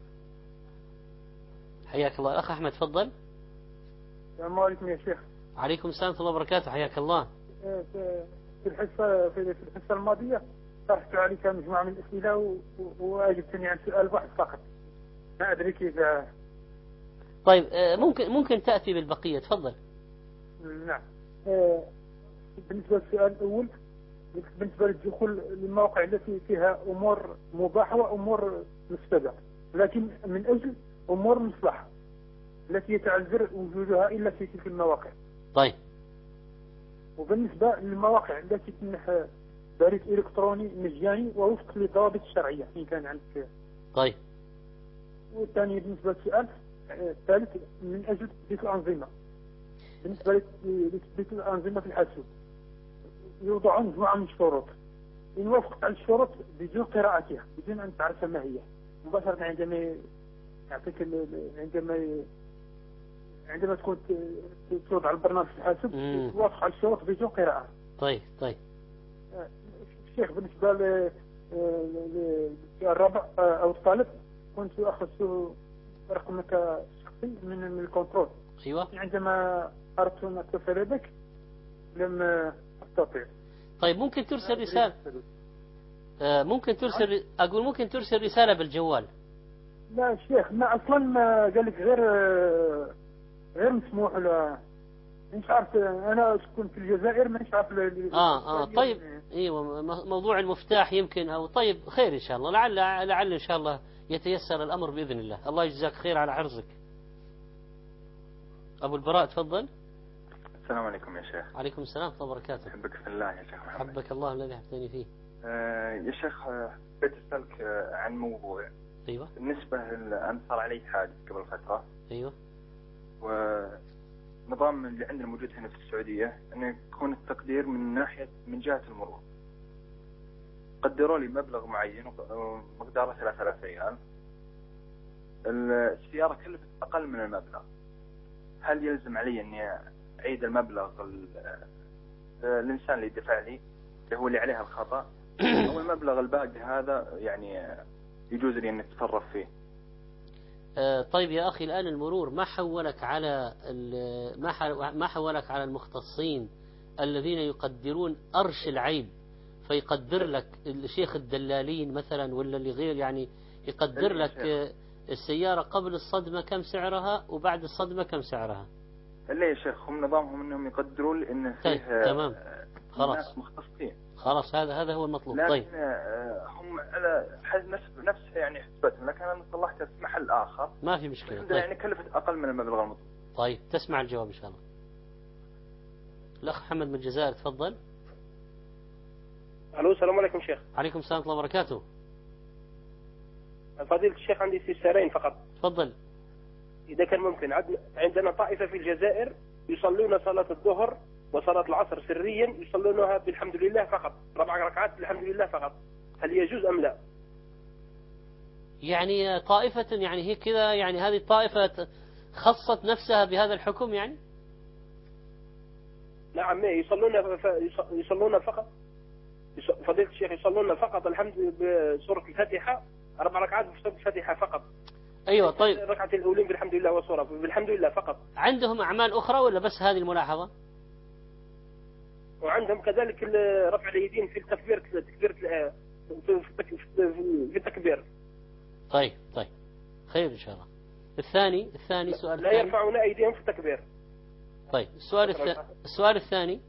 الأخ أحمد تفضل. السلام عليكم يا شيخ. عليكم السلام ورحمة الله وبركاته. حياك الله. في الحصة الماضية طرحت عليك مجموعة من الأسئلة وأجبتني عن سؤال واحد فقط، ما أدري كيف طيب ممكن تأتي بالبقية، تفضل. نعم. بالنسبة للسؤال الأول، بالنسبة للدخول للمواقع التي فيها أمور مباحة وأمور مفسدة، لكن من أجل أمور مصلحة التي يتعذر وجودها إلا في تلك المواقع. طيب. وبالنسبة للمواقع التي تمنح بريد إلكتروني مجاني ووفق للضوابط الشرعية إن كان عندك. طيب. والثاني بالنسبة للسؤال الثالث من أجل تثبيت الأنظمة. بالنسبة لتثبيت الأنظمة في الحاسوب يوضعون مجموعة من الشروط، إن وافقت على الشروط بدون قراءتها، بدون أن تعرف ما هي، مباشرة عندما يعطيك عندما تكون توضع البرنامج في الحاسوب توافق على الشروط بدون قراءة. طيب. الشيخ بالنسبة للرابع أو الطالب، كنت أخذت رقمك الشخصي من الكنترول. أيوة. عندما أردت أن أتصل بك لم أستطيع. طيب ممكن ترسل رسالة. ممكن ترسل رسالة بالجوال. لا الشيخ ما أصلا ما قال لك غير مسموح ولا مش عارف. أنا أسكن في الجزائر مش عارف. طيب. ايوه موضوع المفتاح يمكن او طيب خير ان شاء الله، لعل ان شاء الله يتيسر الامر باذن الله. الله يجزاك خير على حرصك. ابو البراء تفضل. السلام عليكم يا شيخ. عليكم السلام ورحمة الله وبركاته. أحبك في الله يا شيخ محمد. حبك الله الذي أحبتني فيه. يا شيخ حبيت أسألك عن موضوع. أيوة. بالنسبة أن صار علي حادث قبل فترة. أيوة. ونظام اللي عندنا موجود هنا في السعودية أن يكون التقدير من جهة المرور. قدروا لي مبلغ معين ومقداره 3000 ريال. السيارة كلفت أقل من المبلغ. هل يلزم علي أني أعيد المبلغ الإنسان اللي دفع لي اللي هو اللي عليه الخطأ، أو المبلغ الباقي هذا يعني يجوز لي أن أتصرف فيه؟ طيب يا أخي، الآن المرور ما حولك على المختصين الذين يقدرون أرش العيب، فيقدر لك الشيخ الدلالين مثلا ولا اللي غير، يعني يقدر لك السيارة قبل الصدمة كم سعرها وبعد الصدمة كم سعرها. لا يا شيخ، هم نظامهم انهم يقدرون ان فيه تمام. خلاص ناس مختصين. خلاص هذا هو المطلوب. لكن طيب هم على نفس يعني حسبتهم، لكن انا صلحتها في محل اخر ما في مشكلة. طيب. يعني كلفت اقل من المبلغ المطلوب. طيب تسمع الجواب ان شاء الله. الاخ محمد من الجزائر تفضل. الو السلام عليكم شيخ. عليكم السلام ورحمة الله وبركاته. فضيلة الشيخ عندي استفسارين فقط. تفضل. إذا كان ممكن، عندنا طائفة في الجزائر يصلون صلاة الظهر وصلاة العصر سريا، يصلونها بالحمد لله فقط، 4 ركعات بالحمد لله فقط، هل يجوز أم لا؟ يعني طائفة يعني هي كذا، يعني هذه الطائفة خصت نفسها بهذا الحكم يعني؟ نعم يصلون فقط، فضيلة الشيخ يصلون فقط الحمد بسورة الفاتحة، 4 ركعات بسورة الفاتحة فقط. أيوة. طيب الركعة الأولين بالحمد لله والسورة بالحمد لله فقط. عندهم أعمال أخرى ولا بس هذه الملاحظة؟ وعندهم كذلك رفع اليدين في التكبير، في التكبير. طيب خير إن شاء الله. الثاني سؤال لا يرفعون أيديهم في التكبير. طيب السؤال الثاني.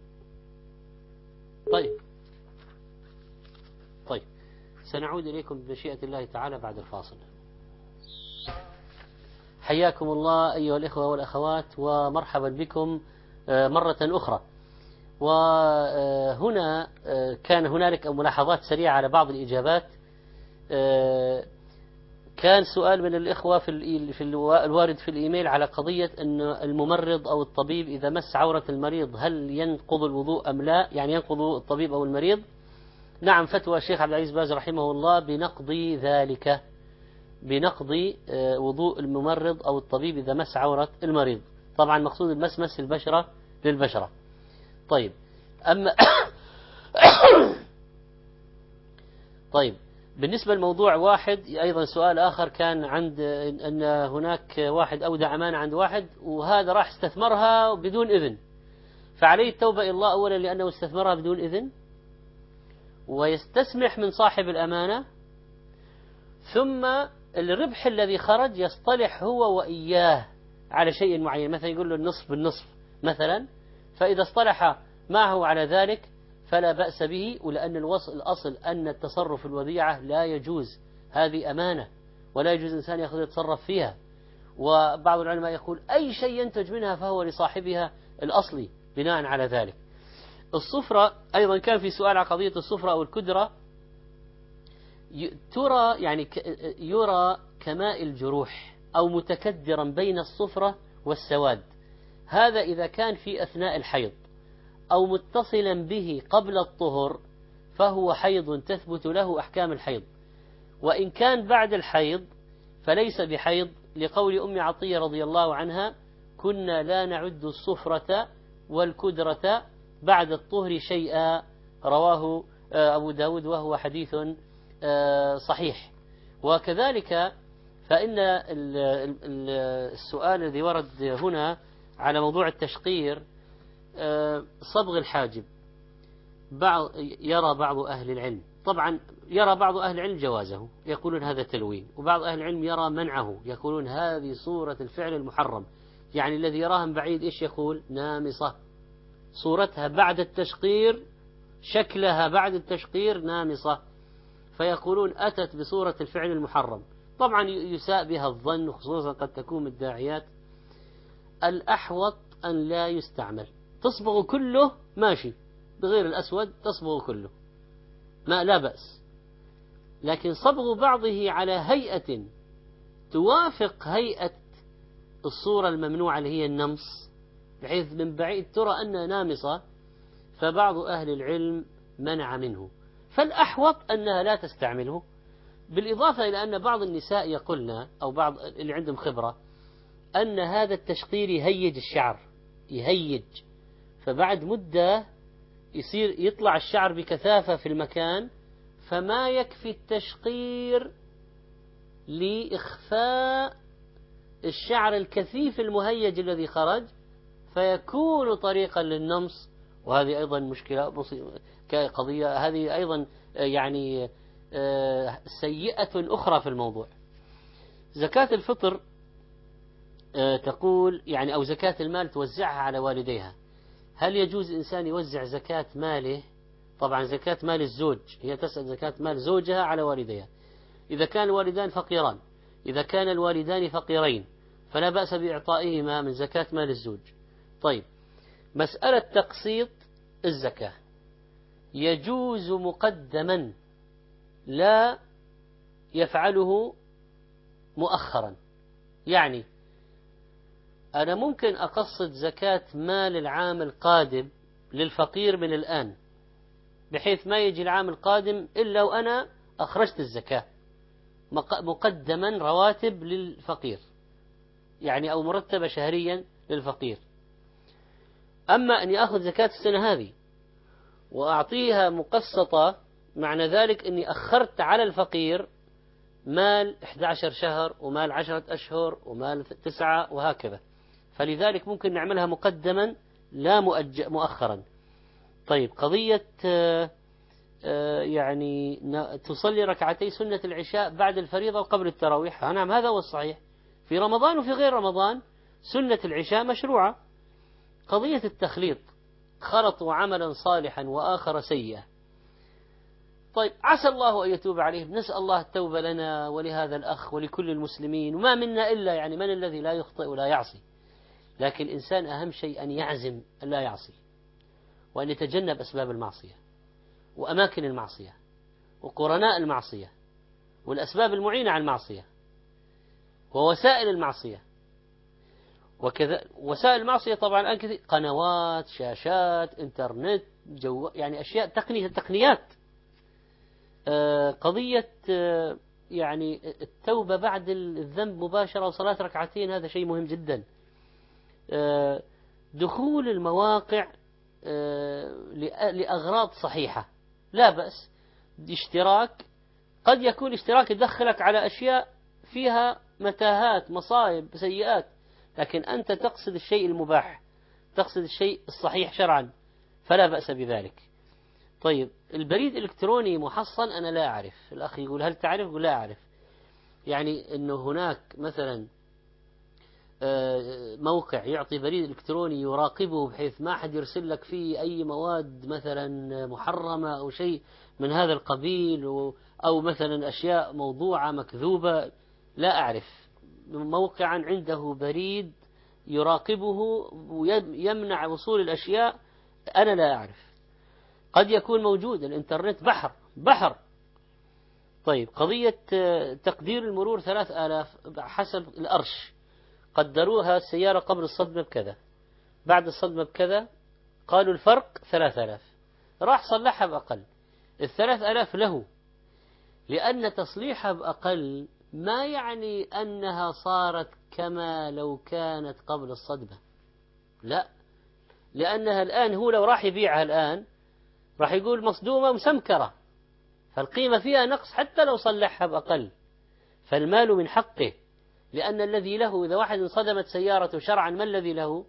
طيب سنعود إليكم بمشيئة الله تعالى بعد الفاصل. حياكم الله أيها الإخوة والأخوات، ومرحبا بكم مرة أخرى. وهنا كان هنالك ملاحظات سريعة على بعض الإجابات. كان سؤال من الإخوة في الوارد في الإيميل على قضية أن الممرض أو الطبيب إذا مس عورة المريض هل ينقض الوضوء أم لا، يعني ينقض الطبيب أو المريض. نعم، فتوى الشيخ عبد العزيز باز رحمه الله بنقض ذلك، بنقض وضوء الممرض أو الطبيب إذا مس عورة المريض. طبعا مقصود مس البشرة للبشرة. طيب أما طيب بالنسبة لموضوع واحد، أيضا سؤال آخر كان عند أن هناك واحد أودع أمانة عند واحد وهذا راح استثمرها بدون إذن، فعليه التوبة إلى الله أولا لأنه استثمرها بدون إذن، ويستسمح من صاحب الأمانة، ثم الربح الذي خرج يصطلح هو وإياه على شيء معين، مثلا يقول له النصف بالنصف مثلا، فإذا اصطلح معه على ذلك فلا بأس به، ولأن الأصل أن التصرف الوديعة لا يجوز، هذه أمانة ولا يجوز إنسان يأخذ يتصرف فيها. وبعض العلماء يقول أي شيء ينتج منها فهو لصاحبها الأصلي بناء على ذلك. الصفرة أيضا كان في سؤال على قضية الصفرة أو الكدرة، ترى يعني يرى كماء الجروح أو متكدرا بين الصفرة والسواد، هذا إذا كان في أثناء الحيض أو متصلا به قبل الطهر فهو حيض تثبت له أحكام الحيض، وإن كان بعد الحيض فليس بحيض، لقول أم عطية رضي الله عنها: كنا لا نعد الصفرة والكدرة بعد الطهر شيئا، رواه أبو داود وهو حديث صحيح. وكذلك فإن السؤال الذي ورد هنا على موضوع التشقير، صبغ الحاجب، يرى بعض أهل العلم، طبعا يرى بعض أهل العلم جوازه يقولون هذا تلوين، وبعض أهل العلم يرى منعه يقولون هذه صورة الفعل المحرم، يعني الذي يراها من بعيد إيش يقول؟ نامصة، صورتها بعد التشقير، شكلها بعد التشقير نامصة، فيقولون أتت بصورة الفعل المحرم. طبعا يساء بها الظن، خصوصا قد تكون الداعيات. الأحوط أن لا يستعمل، تصبغ كله ماشي بغير الأسود، تصبغ كله ما لا بأس، لكن صبغ بعضه على هيئة توافق هيئة الصورة الممنوعة اللي هي النمص، بحيث من بعيد ترى أنها نامصة، فبعض أهل العلم منع منه، فالأحوط أنها لا تستعمله. بالإضافة إلى أن بعض النساء يقولن أو بعض اللي عندهم خبرة أن هذا التشقير يهيج الشعر، يهيج، فبعد مدة يصير يطلع الشعر بكثافة في المكان، فما يكفي التشقير لإخفاء الشعر الكثيف المهيج الذي خرج، فيكون طريقا للنمص. وهذه أيضا مشكلة كقضية، هذه أيضا يعني سيئة أخرى في الموضوع. زكاة الفطر تقول يعني أو زكاة المال توزعها على والديها، هل يجوز إنسان يوزع زكاة ماله؟ طبعا زكاة مال الزوج، هي تسأل زكاة مال زوجها على والديها، إذا كان الوالدان فقيران، إذا كان الوالدان فقيرين فلا بأس بإعطائهما من زكاة مال الزوج. طيب، مسألة تقسيط الزكاة يجوز مقدما، لا يفعله مؤخرا، يعني أنا ممكن أقسط زكاة مال العام القادم للفقير من الآن، بحيث ما يجي العام القادم إلا وأنا أخرجت الزكاة مقدما، رواتب للفقير يعني أو مرتبة شهريا للفقير. أما أني أخذ زكاة السنة هذه وأعطيها مقسطة، معنى ذلك أني أخرت على الفقير مال 11 شهر ومال 10 أشهر ومال 9 وهكذا، فلذلك ممكن نعملها مقدما لا مؤخرا. طيب، قضية يعني تصلي ركعتي سنة العشاء بعد الفريضة وقبل التراويح، نعم هذا هو الصحيح، في رمضان وفي غير رمضان سنة العشاء مشروعة. قضية التخليط، خلطوا عملا صالحا وآخر سيئا، طيب عسى الله أن يتوب عليهم، نسأل الله التوبة لنا ولهذا الأخ ولكل المسلمين، وما منا إلا يعني من الذي لا يخطئ ولا يعصي، لكن الإنسان أهم شيء أن يعزم أن لا يعصي، وأن يتجنب أسباب المعصية وأماكن المعصية وقرناء المعصية والأسباب المعينة على المعصية ووسائل المعصية. وكذا وسائل المعصية طبعا الآن كثير، قنوات، شاشات، انترنت، يعني أشياء تقنيات. قضية يعني التوبة بعد الذنب مباشرة وصلاة ركعتين، هذا شيء مهم جدا. دخول المواقع لأغراض صحيحة لا بأس، اشتراك قد يكون اشتراك يدخلك على أشياء فيها متاهات، مصائب، سيئات، لكن أنت تقصد الشيء المباح، تقصد الشيء الصحيح شرعا، فلا بأس بذلك. طيب، البريد الإلكتروني محصن، أنا لا أعرف، الأخ يقول هل تعرف؟ يقول لا أعرف، يعني أنه هناك مثلا موقع يعطي بريد إلكتروني يراقبه بحيث ما حد يرسل لك فيه أي مواد مثلا محرمة أو شيء من هذا القبيل، أو مثلا أشياء موضوعة مكذوبة، لا أعرف موقعا عنده بريد يراقبه ويمنع وصول الأشياء، أنا لا أعرف. قد يكون موجود، الإنترنت بحر. طيب، قضية تقدير المرور 3000 حسب الأرش، قدروها السيارة قبل الصدمة بكذا، بعد الصدمة بكذا، قالوا الفرق 3000، راح صلحها بأقل. 3000 له، لأن تصليحها بأقل ما يعني أنها صارت كما لو كانت قبل الصدمة، لا، لأنها الآن هو لو راح يبيعها الآن راح يقول مصدومة مسمكرة، فالقيمة فيها نقص حتى لو صلحها بأقل. فالمال من حقه، لأن الذي له، إذا واحد انصدمت سيارته شرعا، ما الذي له؟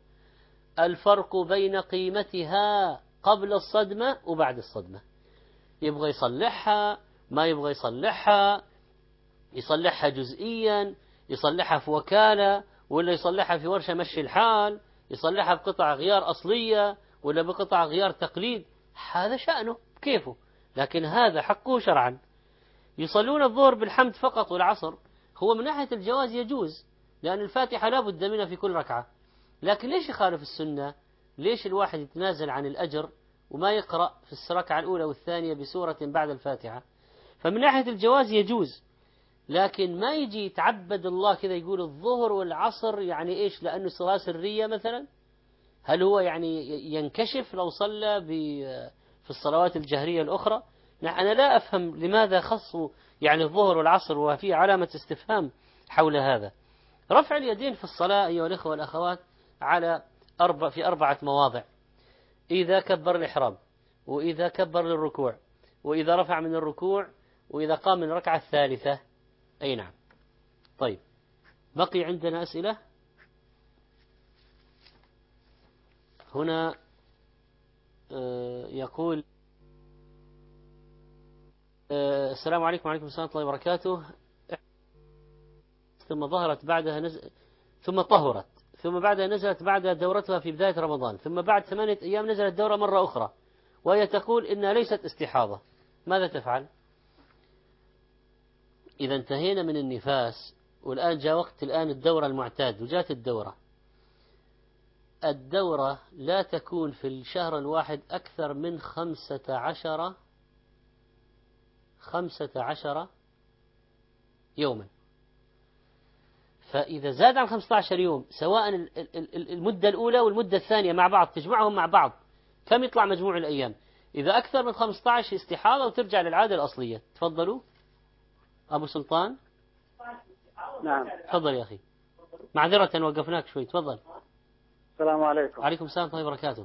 الفرق بين قيمتها قبل الصدمة وبعد الصدمة. يبغى يصلحها، ما يبغى يصلحها، يصلحها جزئيا، يصلحها في وكالة، ولا يصلحها في ورشة مشي الحال، يصلحها بقطع غيار أصلية ولا بقطع غيار تقليد، هذا شأنه كيفه، لكن هذا حقه شرعا. يصلون الظهر بالحمد فقط والعصر، هو من ناحية الجواز يجوز، لأن الفاتحة لا بد منها في كل ركعة، لكن ليش يخالف السنة؟ ليش الواحد يتنازل عن الأجر وما يقرأ في الركعة الأولى والثانية بسورة بعد الفاتحة؟ فمن ناحية الجواز يجوز، لكن ما يجي يتعبد الله كذا يقول الظهر والعصر، يعني إيش؟ لأنه صلاة سرية مثلا؟ هل هو يعني ينكشف لو صلى في الصلوات الجهرية الأخرى؟ أنا لا أفهم لماذا خصوا يعني الظهر والعصر، وفي علامة استفهام حول هذا. رفع اليدين في الصلاة أيها الأخوة والأخوات في 4 مواضع: إذا كبر الإحرام، وإذا كبر للركوع، وإذا رفع من الركوع، وإذا قام من الركعة الثالثة. أي نعم. طيب، بقي عندنا أسئلة هنا. يقول السلام عليكم. وعليكم السلام ورحمة الله وبركاته. ثم طهرت، ثم بعدها نزلت بعد دورتها في بداية رمضان، ثم بعد 8 أيام نزلت دورة مرة أخرى، وهي تقول إنها ليست استحاضة، ماذا تفعل؟ إذا انتهينا من النفاس والآن جاء وقت الدورة المعتاد، وجات الدورة لا تكون في الشهر الواحد أكثر من 15 يوما. فإذا زاد عن 15 يوم، سواء المدة الأولى والمدة الثانية مع بعض، تجمعهم مع بعض، كم يطلع مجموع الأيام؟ إذا أكثر من 15 استحاضة وترجع للعادة الأصلية. تفضلوا أبو سلطان. نعم. تفضل يا أخي، معذرة وقفناك شوي، تفضل. السلام عليكم. وعليكم السلام ورحمة الله وبركاته.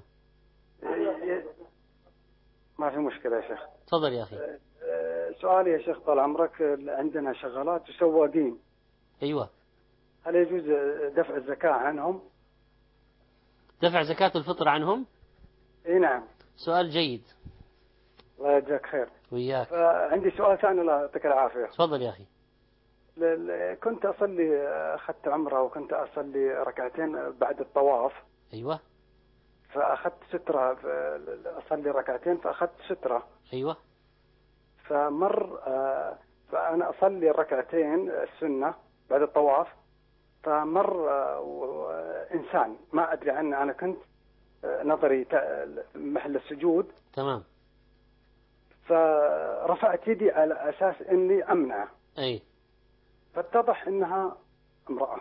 ما في مشكلة يا شيخ. تفضل يا أخي. سؤالي يا شيخ طال عمرك، عندنا شغالات وسواقين. أيوة. هل يجوز دفع الزكاة عنهم؟ دفع زكاة الفطر عنهم؟ اي نعم. سؤال جيد، الله يجزاك خير. وياك. عندي سؤال ثاني، الله يعطيك العافية. تفضل يا أخي. كنت أصلي، أخذت عمرة وكنت أصلي ركعتين بعد الطواف. أيوة. فأخذت سترة، أصلي ركعتين فأخذت سترة. أيوة. فأنا أصلي الركعتين السنة بعد الطواف، فمر إنسان ما أدري عنه، أنا كنت نظري محل السجود. تمام. فرفعت يدي على أساس إني أمنعه. أي. فاتضح إنها امرأة.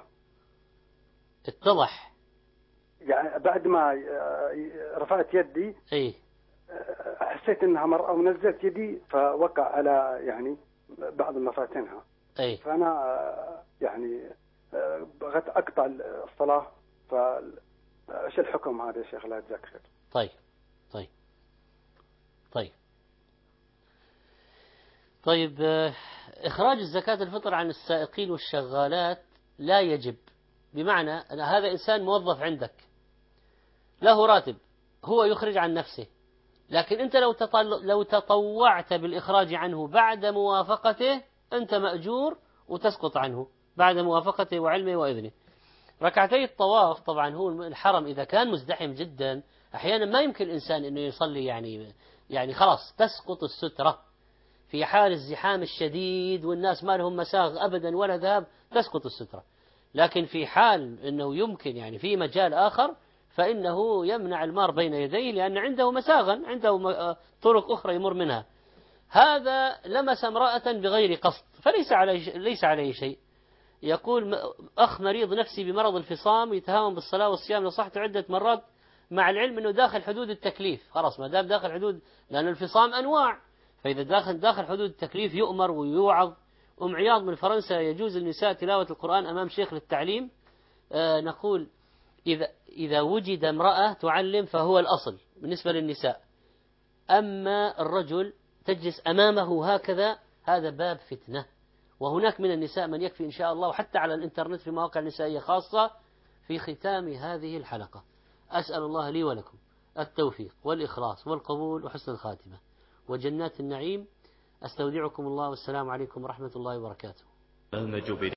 اتضح يعني بعد ما رفعت يدي. أي. حسيت إنها مرأة ونزلت يدي فوقع على يعني بعض مفاتنها. أي. فأنا يعني بغيت أقطع الصلاة، فإيش الحكم هذا يا شيخ؟ لا يجزاك خير. طيب، إخراج الزكاة الفطر عن السائقين والشغالات لا يجب، بمعنى أن هذا إنسان موظف عندك له راتب، هو يخرج عن نفسه، لكن أنت لو تطوعت بالإخراج عنه بعد موافقته أنت مأجور وتسقط عنه بعد موافقته وعلمه وإذنه. ركعتي الطواف طبعا هو الحرم إذا كان مزدحم جدا أحيانا ما يمكن الإنسان أنه يصلي يعني خلاص تسقط السترة في حال الزحام الشديد والناس ما لهم مساغ أبدا ولا ذهب تسقط السترة. لكن في حال أنه يمكن يعني في مجال آخر فإنه يمنع المار بين يديه لأن عنده مساغا، عنده طرق أخرى يمر منها. هذا لمس امرأة بغير قصد ليس عليه شيء. يقول أخ مريض نفسي بمرض الفصام يتهاون بالصلاة والصيام، نصحته عدة مرات مع العلم أنه داخل حدود التكليف. خلاص ما دام داخل حدود، لأن الفصام أنواع، فإذا داخل حدود التكليف يؤمر ويوعظ. أم عياض من فرنسا: يجوز للنساء تلاوة القرآن أمام شيخ للتعليم؟ نقول إذا وجد امرأة تعلم فهو الأصل بالنسبة للنساء. أما الرجل تجلس أمامه هكذا هذا باب فتنة. وهناك من النساء من يكفي إن شاء الله، وحتى على الإنترنت في مواقع نسائية خاصة. في ختام هذه الحلقة أسأل الله لي ولكم التوفيق والإخلاص والقبول وحسن الخاتمة وجنات النعيم. أستودعكم الله والسلام عليكم ورحمة الله وبركاته.